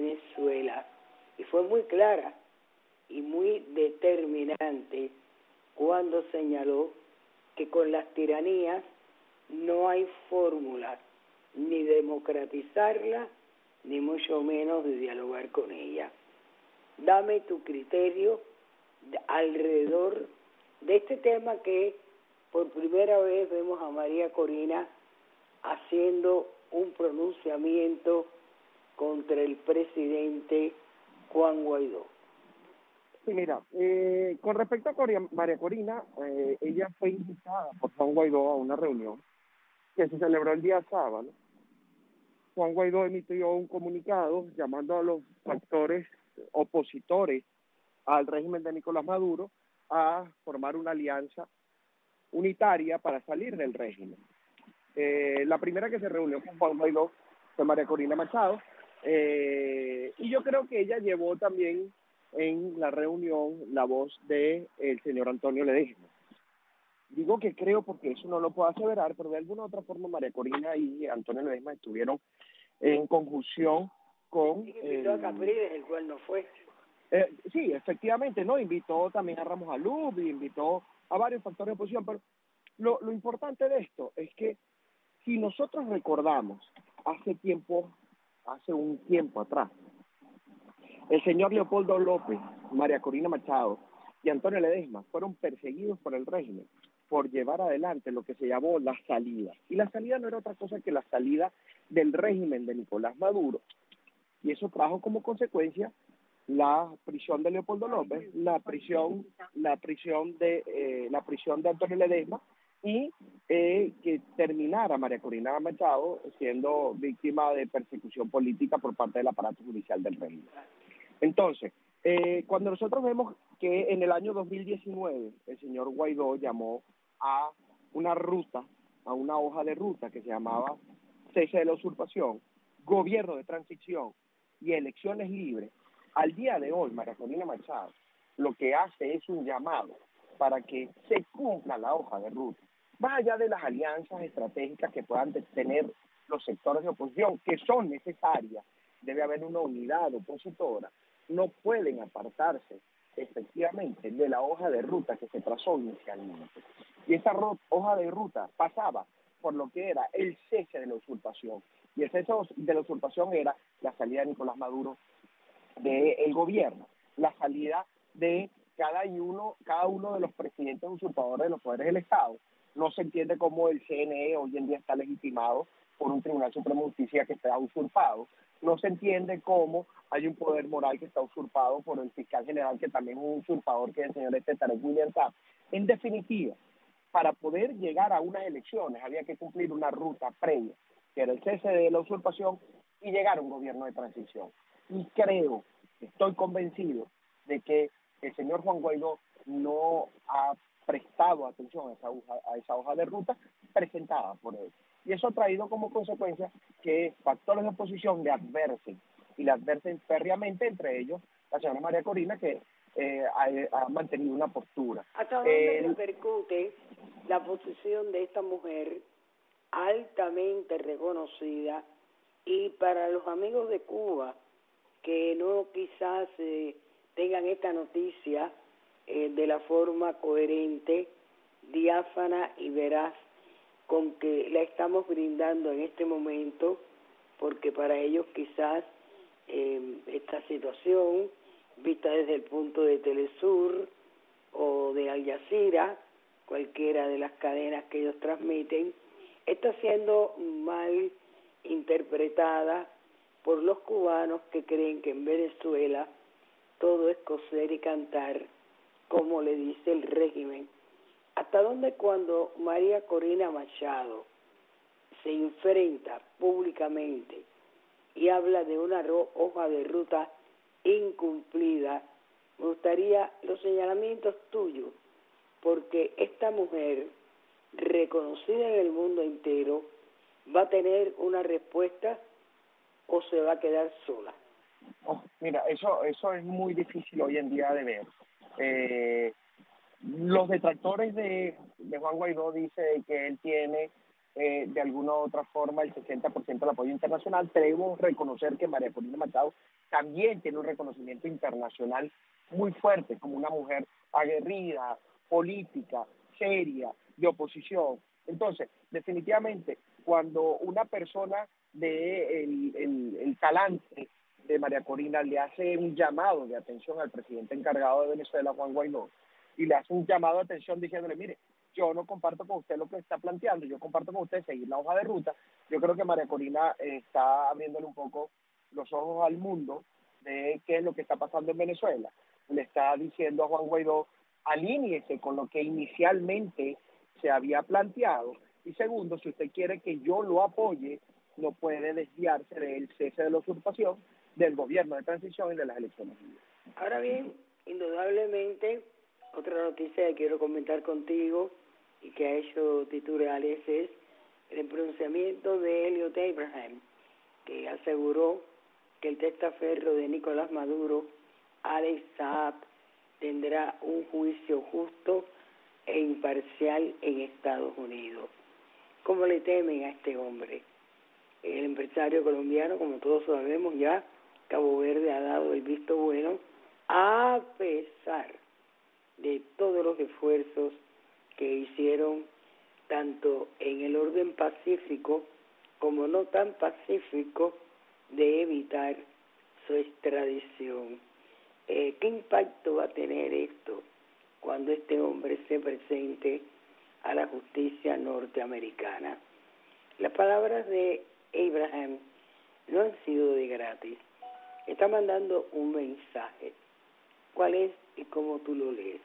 Speaker 4: Venezuela. Y fue muy clara y muy determinante cuando señaló que con las tiranías no hay fórmula ni democratizarla, ni mucho menos de dialogar con ella. Dame tu criterio de, alrededor de este tema que por primera vez vemos a María Corina haciendo un pronunciamiento contra el presidente Juan Guaidó.
Speaker 15: Sí, mira, eh, con respecto a Coria, María Corina, eh, ella fue invitada por Juan Guaidó a una reunión que se celebró el día sábado. Juan Guaidó emitió un comunicado llamando a los factores opositores al régimen de Nicolás Maduro a formar una alianza unitaria para salir del régimen. Eh, la primera que se reunió con Juan Guaidó fue María Corina Machado, eh, y yo creo que ella llevó también en la reunión la voz de el señor Antonio Ledesma. Digo que creo porque eso no lo puedo aseverar, pero de alguna u otra forma María Corina y Antonio Ledesma estuvieron en conjunción con...
Speaker 4: Invitó a Capriles, el cual no fue.
Speaker 15: Eh, sí, efectivamente, ¿no? Invitó también a Ramos Alub, invitó a varios factores de oposición, pero lo, lo importante de esto es que si nosotros recordamos hace tiempo, hace un tiempo atrás, el señor Leopoldo López, María Corina Machado y Antonio Ledesma fueron perseguidos por el régimen por llevar adelante lo que se llamó la salida. Y la salida no era otra cosa que la salida del régimen de Nicolás Maduro. Y eso trajo como consecuencia la prisión de Leopoldo López, la prisión, la prisión de eh, la prisión de Antonio Ledesma y eh, que terminara María Corina Machado siendo víctima de persecución política por parte del aparato judicial del régimen. Entonces, eh, cuando nosotros vemos que en el año dos mil diecinueve el señor Guaidó llamó a una ruta, a una hoja de ruta que se llamaba cese de la usurpación, gobierno de transición y elecciones libres, al día de hoy María Corina Machado lo que hace es un llamado para que se cumpla la hoja de ruta, más allá de las alianzas estratégicas que puedan tener los sectores de oposición, que son necesarias, debe haber una unidad opositora, no pueden apartarse efectivamente de la hoja de ruta que se trazó inicialmente. Y esa hoja de ruta pasaba por lo que era el cese de la usurpación. Y el cese de la usurpación era la salida de Nicolás Maduro del gobierno, la salida de cada uno, cada uno de los presidentes usurpadores de los poderes del Estado. No se entiende cómo el C N E hoy en día está legitimado por un Tribunal Supremo de Justicia que está usurpado. No se entiende cómo hay un poder moral que está usurpado por el fiscal general, que también es un usurpador, que es el señor este Tarek William Saab. En definitiva, para poder llegar a unas elecciones había que cumplir una ruta previa, que era el cese de la usurpación y llegar a un gobierno de transición. Y creo, estoy convencido de que el señor Juan Guaidó no ha prestado atención a esa hoja, a esa hoja de ruta presentada por él. Y eso ha traído como consecuencia que factores de oposición le adversen, y le adversen férreamente, entre ellos la señora María Corina, que eh, ha, ha mantenido una postura.
Speaker 4: ¿Hasta dónde
Speaker 15: eh,
Speaker 4: repercute la posición de esta mujer altamente reconocida? Y para los amigos de Cuba que no quizás eh, tengan esta noticia eh, de la forma coherente, diáfana y veraz con que la estamos brindando en este momento, porque para ellos quizás eh, esta situación, vista desde el punto de Telesur o de Al Jazeera, cualquiera de las cadenas que ellos transmiten, está siendo mal interpretada por los cubanos que creen que en Venezuela todo es coser y cantar, como le dice el régimen. ¿Hasta dónde cuando María Corina Machado se enfrenta públicamente y habla de una hoja de ruta incumplida? Me gustaría los señalamientos tuyos, porque esta mujer, reconocida en el mundo entero, va a tener una respuesta o se va a quedar sola.
Speaker 15: Oh, mira, eso eso es muy difícil hoy en día de ver. Eh, los detractores de, de Juan Guaidó dicen que él tiene eh, de alguna u otra forma el sesenta por ciento del apoyo internacional. Debemos reconocer que María Corina Machado también tiene un reconocimiento internacional muy fuerte, como una mujer aguerrida, política, seria, de oposición. Entonces, definitivamente, cuando una persona de el, el, el talante de María Corina le hace un llamado de atención al presidente encargado de Venezuela, Juan Guaidó, y le hace un llamado de atención diciéndole, mire, yo no comparto con usted lo que está planteando, yo comparto con usted seguir la hoja de ruta. Yo creo que María Corina eh, está abriéndole un poco los ojos al mundo de qué es lo que está pasando en Venezuela. Le está diciendo a Juan Guaidó, alíñese con lo que inicialmente se había planteado. Y segundo, si usted quiere que yo lo apoye, no puede desviarse del cese de la usurpación, del gobierno de transición y de las elecciones libres.
Speaker 4: Ahora bien, indudablemente, otra noticia que quiero comentar contigo y que ha hecho titulares es el pronunciamiento de Elliot Abraham, que aseguró que el testaferro de Nicolás Maduro, Alex Saab, tendrá un juicio justo e imparcial en Estados Unidos. ¿Cómo le temen a este hombre? El empresario colombiano, como todos sabemos ya, Cabo Verde ha dado el visto bueno, a pesar de todos los esfuerzos que hicieron tanto en el orden pacífico como no tan pacífico de evitar su extradición. Eh, ¿Qué impacto va a tener esto cuando este hombre se presente a la justicia norteamericana? Las palabras de Abraham no han sido de gratis. Está mandando un mensaje. ¿Cuál es y cómo tú lo lees?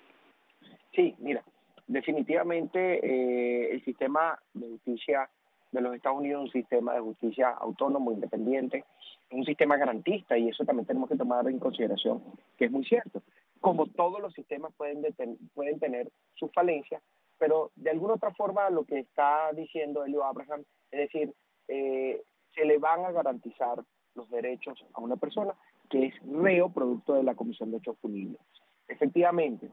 Speaker 15: Sí, mira, definitivamente eh, el sistema de justicia de los Estados Unidos es un sistema de justicia autónomo, independiente, es un sistema garantista, y eso también tenemos que tomar en consideración, que es muy cierto. Como todos los sistemas pueden, deten- pueden tener sus falencias, pero de alguna otra forma lo que está diciendo Elliot Abraham es decir, eh, se le van a garantizar los derechos a una persona que es reo producto de la Comisión de Hechos Punibles. Efectivamente,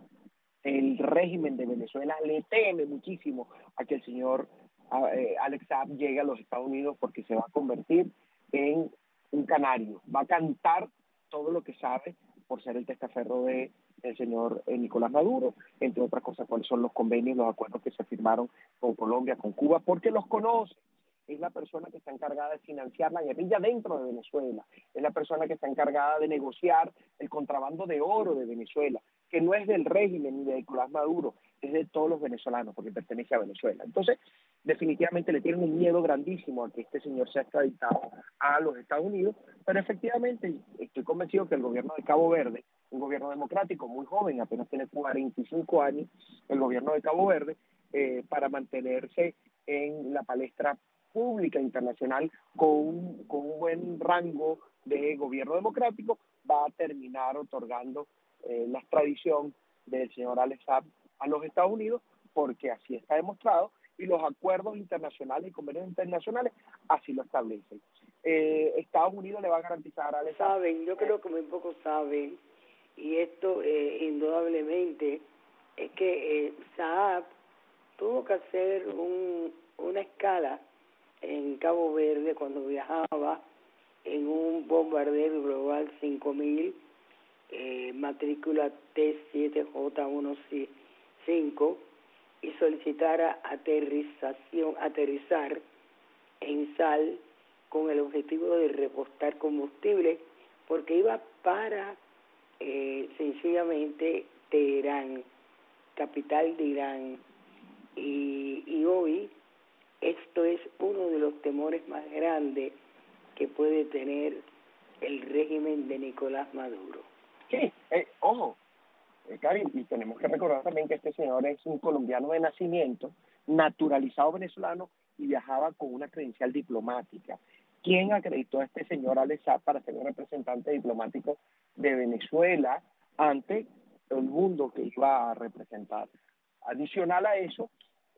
Speaker 15: el régimen de Venezuela le teme muchísimo a que el señor eh, Alex Saab llegue a los Estados Unidos, porque se va a convertir en un canario, va a cantar todo lo que sabe por ser el testaferro de el señor eh, Nicolás Maduro, entre otras cosas cuáles son los convenios, los acuerdos que se firmaron con Colombia, con Cuba, porque los conoce. Es la persona que está encargada de financiar la guerrilla dentro de Venezuela, es la persona que está encargada de negociar el contrabando de oro de Venezuela, que no es del régimen ni de Nicolás Maduro, es de todos los venezolanos, porque pertenece a Venezuela. Entonces, definitivamente le tienen un miedo grandísimo a que este señor sea extraditado a los Estados Unidos, pero efectivamente estoy convencido que el gobierno de Cabo Verde, un gobierno democrático muy joven, apenas tiene cuarenta y cinco años, el gobierno de Cabo Verde, eh, para mantenerse en la palestra pública internacional con un, con un buen rango de gobierno democrático, va a terminar otorgando eh, la extradición del señor Alex Saab a los Estados Unidos, porque así está demostrado y los acuerdos internacionales y convenios internacionales así lo establecen. Eh, Estados Unidos le va a garantizar a Alex Saab.
Speaker 4: Saben, yo creo que muy pocos saben, y esto eh, indudablemente es que eh, Saab tuvo que hacer un, una escala en Cabo Verde cuando viajaba en un bombardero Global cinco mil, eh, matrícula T siete J quince, y solicitara aterrización, aterrizar en Sal con el objetivo de repostar combustible, porque iba para eh, sencillamente Teherán, capital de Irán, y, y hoy esto es uno de los temores más grandes que puede tener el régimen de Nicolás Maduro.
Speaker 15: Sí, eh, ojo, eh, Cari, y tenemos que recordar también que este señor es un colombiano de nacimiento, naturalizado venezolano, y viajaba con una credencial diplomática. ¿Quién acreditó a este señor Alex Saab para ser un representante diplomático de Venezuela ante el mundo que iba a representar? Adicional a eso,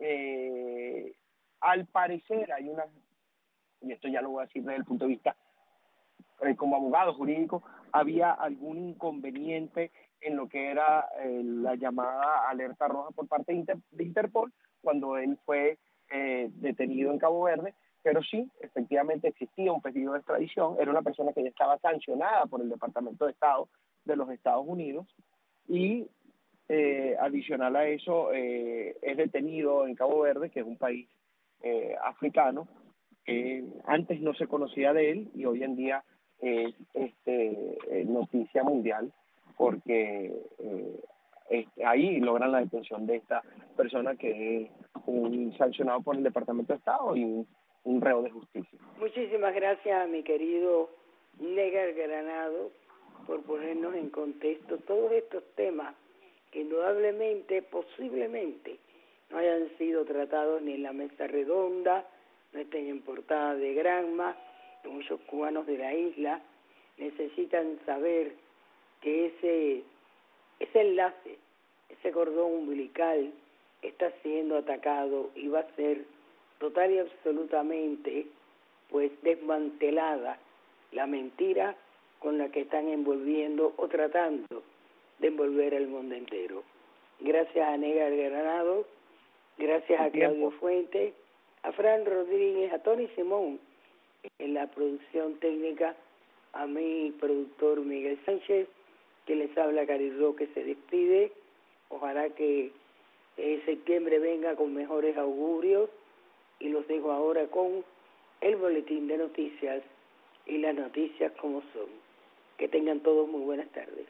Speaker 15: eh, al parecer hay una, y esto ya lo voy a decir desde el punto de vista eh, como abogado jurídico, había algún inconveniente en lo que era eh, la llamada alerta roja por parte de, Inter, de Interpol cuando él fue eh, detenido en Cabo Verde, pero sí, efectivamente existía un pedido de extradición, era una persona que ya estaba sancionada por el Departamento de Estado de los Estados Unidos, y eh, adicional a eso, eh, es detenido en Cabo Verde, que es un país eh, africano, que antes no se conocía de él y hoy en día es este, eh, noticia mundial, porque eh, este, ahí logran la detención de esta persona que es un sancionado por el Departamento de Estado y un, un reo de justicia.
Speaker 4: Muchísimas gracias a mi querido Negar Granado por ponernos en contexto todos estos temas que indudablemente, posiblemente, no hayan sido tratados ni en la mesa redonda, no estén en portada de Granma, que muchos cubanos de la isla necesitan saber que ese, ese enlace, ese cordón umbilical está siendo atacado y va a ser total y absolutamente pues desmantelada la mentira con la que están envolviendo o tratando de envolver al mundo entero. Gracias a Negar Granado, gracias a Claudio Fuente, a Fran Rodríguez, a Tony Simón en la producción técnica, a mi productor Miguel Sánchez, que les habla Cari Roque, se despide. Ojalá que eh, septiembre venga con mejores augurios y los dejo ahora con el boletín de noticias y las noticias como son. Que tengan todos muy buenas tardes.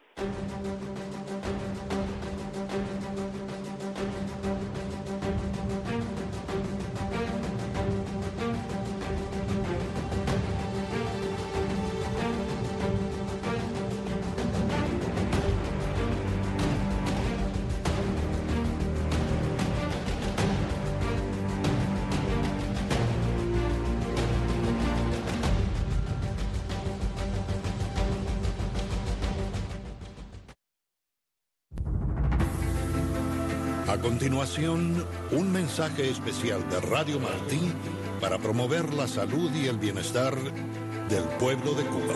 Speaker 16: A continuación, un mensaje especial de Radio Martí para promover la salud y el bienestar del pueblo de Cuba.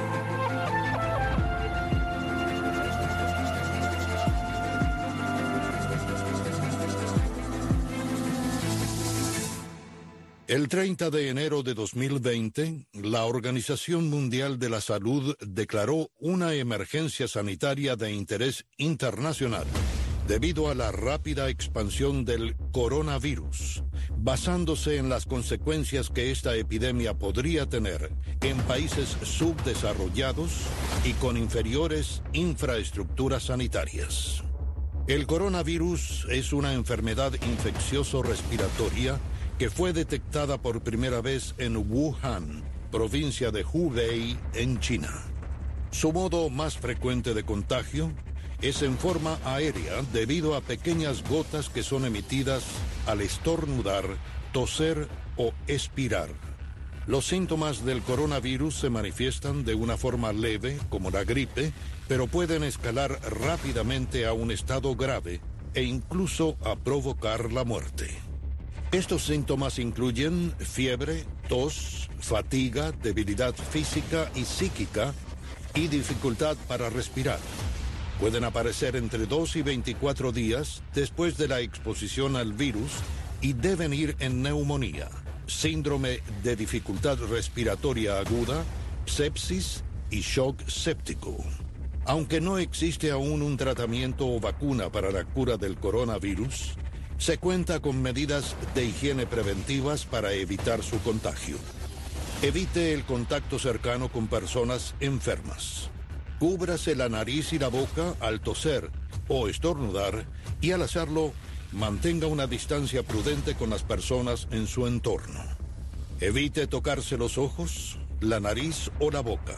Speaker 16: El treinta de enero de dos mil veinte, la Organización Mundial de la Salud declaró una emergencia sanitaria de interés internacional debido a la rápida expansión del coronavirus, basándose en las consecuencias que esta epidemia podría tener en países subdesarrollados y con inferiores infraestructuras sanitarias. El coronavirus es una enfermedad infeccioso-respiratoria que fue detectada por primera vez en Wuhan, provincia de Hubei, en China. Su modo más frecuente de contagio es en forma aérea debido a pequeñas gotas que son emitidas al estornudar, toser o expirar. Los síntomas del coronavirus se manifiestan de una forma leve, como la gripe, pero pueden escalar rápidamente a un estado grave e incluso a provocar la muerte. Estos síntomas incluyen fiebre, tos, fatiga, debilidad física y psíquica y dificultad para respirar. Pueden aparecer entre dos y veinticuatro días después de la exposición al virus y deben ir en neumonía, síndrome de dificultad respiratoria aguda, sepsis y shock séptico. Aunque no existe aún un tratamiento o vacuna para la cura del coronavirus, se cuenta con medidas de higiene preventivas para evitar su contagio. Evite el contacto cercano con personas enfermas. Cúbrase la nariz y la boca al toser o estornudar y al hacerlo, mantenga una distancia prudente con las personas en su entorno. Evite tocarse los ojos, la nariz o la boca.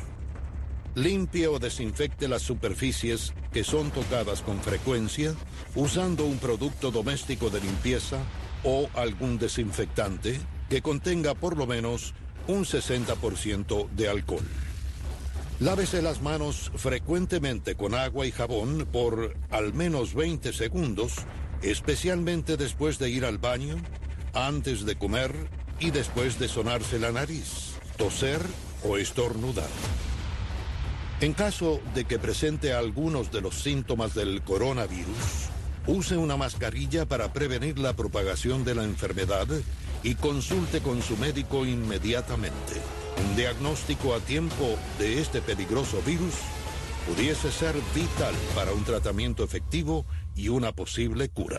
Speaker 16: Limpie o desinfecte las superficies que son tocadas con frecuencia usando un producto doméstico de limpieza o algún desinfectante que contenga por lo menos un sesenta por ciento de alcohol. Lávese las manos frecuentemente con agua y jabón por al menos veinte segundos, especialmente después de ir al baño, antes de comer y después de sonarse la nariz, toser o estornudar. En caso de que presente algunos de los síntomas del coronavirus, use una mascarilla para prevenir la propagación de la enfermedad y consulte con su médico inmediatamente. Un diagnóstico a tiempo de este peligroso virus pudiese ser vital para un tratamiento efectivo y una posible cura.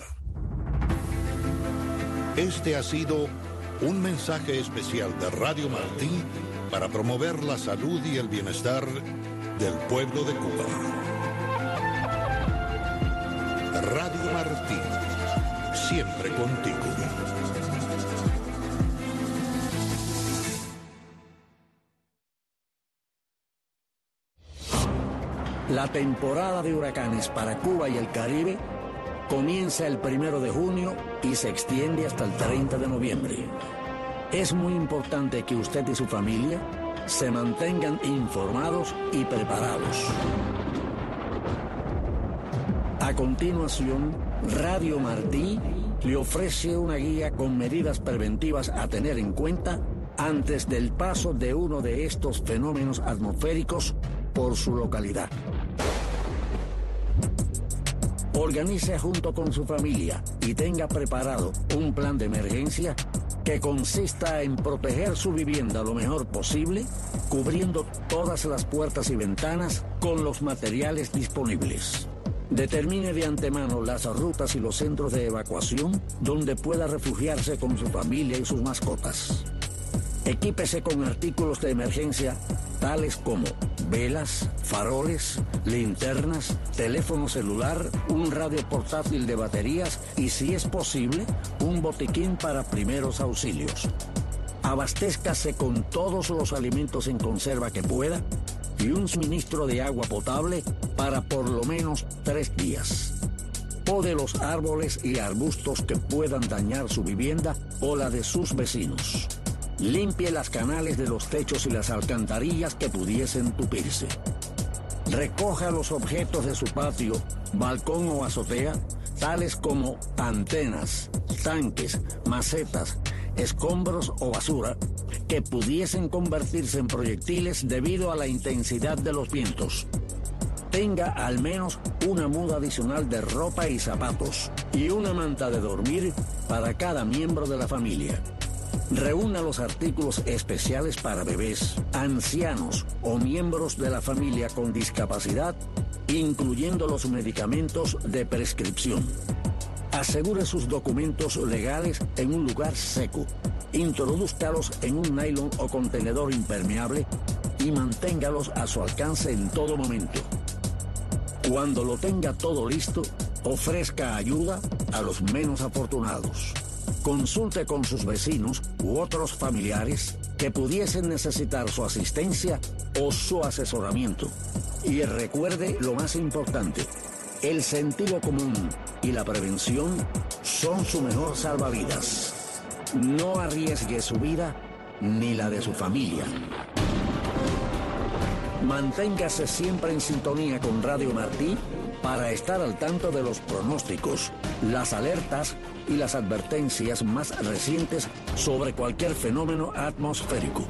Speaker 16: Este ha sido un mensaje especial de Radio Martí para promover la salud y el bienestar del pueblo de Cuba. Radio Martí, siempre contigo.
Speaker 17: La temporada de huracanes para Cuba y el Caribe comienza el primero de junio y se extiende hasta el treinta de noviembre. Es muy importante que usted y su familia se mantengan informados y preparados. A continuación, Radio Martí le ofrece una guía con medidas preventivas a tener en cuenta antes del paso de uno de estos fenómenos atmosféricos por su localidad. Organice junto con su familia y tenga preparado un plan de emergencia que consista en proteger su vivienda lo mejor posible, cubriendo todas las puertas y ventanas con los materiales disponibles. Determine de antemano las rutas y los centros de evacuación donde pueda refugiarse con su familia y sus mascotas. Equípese con artículos de emergencia tales como velas, faroles, linternas, teléfono celular, un radio portátil de baterías y, si es posible, un botiquín para primeros auxilios. Abastézcase con todos los alimentos en conserva que pueda y un suministro de agua potable para por lo menos tres días. Pode los árboles y arbustos que puedan dañar su vivienda o la de sus vecinos. Limpie las canales de los techos y las alcantarillas que pudiesen tupirse. Recoja los objetos de su patio, balcón o azotea, tales como antenas, tanques, macetas, escombros o basura, que pudiesen convertirse en proyectiles debido a la intensidad de los vientos. Tenga al menos una muda adicional de ropa y zapatos y una manta de dormir para cada miembro de la familia. Reúna los artículos especiales para bebés, ancianos o miembros de la familia con discapacidad, incluyendo los medicamentos de prescripción. Asegure sus documentos legales en un lugar seco. Introdúzcalos en un nylon o contenedor impermeable y manténgalos a su alcance en todo momento. Cuando lo tenga todo listo, ofrezca ayuda a los menos afortunados. Consulte con sus vecinos u otros familiares que pudiesen necesitar su asistencia o su asesoramiento. Y recuerde lo más importante, el sentido común y la prevención son su mejor salvavidas. No arriesgue su vida ni la de su familia. Manténgase siempre en sintonía con Radio Martí para estar al tanto de los pronósticos, las alertas y las advertencias más recientes sobre cualquier fenómeno atmosférico.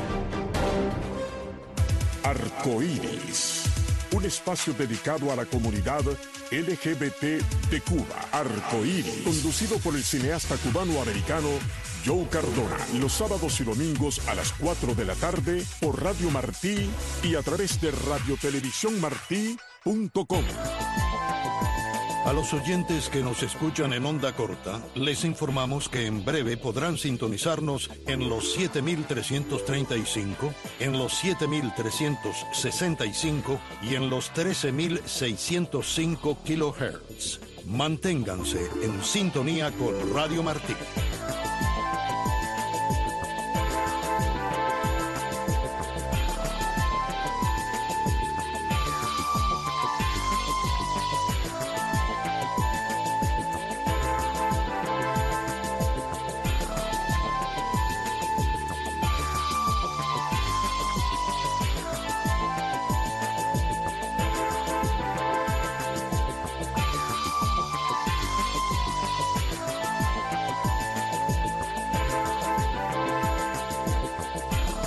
Speaker 3: Arcoíris, un espacio dedicado a la comunidad L G B T de Cuba. Arcoíris, conducido por el cineasta cubano-americano Joe Cardona, los sábados y domingos a las cuatro de la tarde por Radio Martí y a través de radio televisión martí punto com.
Speaker 16: A los oyentes que nos escuchan en onda corta, les informamos que en breve podrán sintonizarnos en los siete mil trescientos treinta y cinco, en los siete mil trescientos sesenta y cinco y en los trece mil seiscientos cinco kilohertz. Manténganse en sintonía con Radio Martí.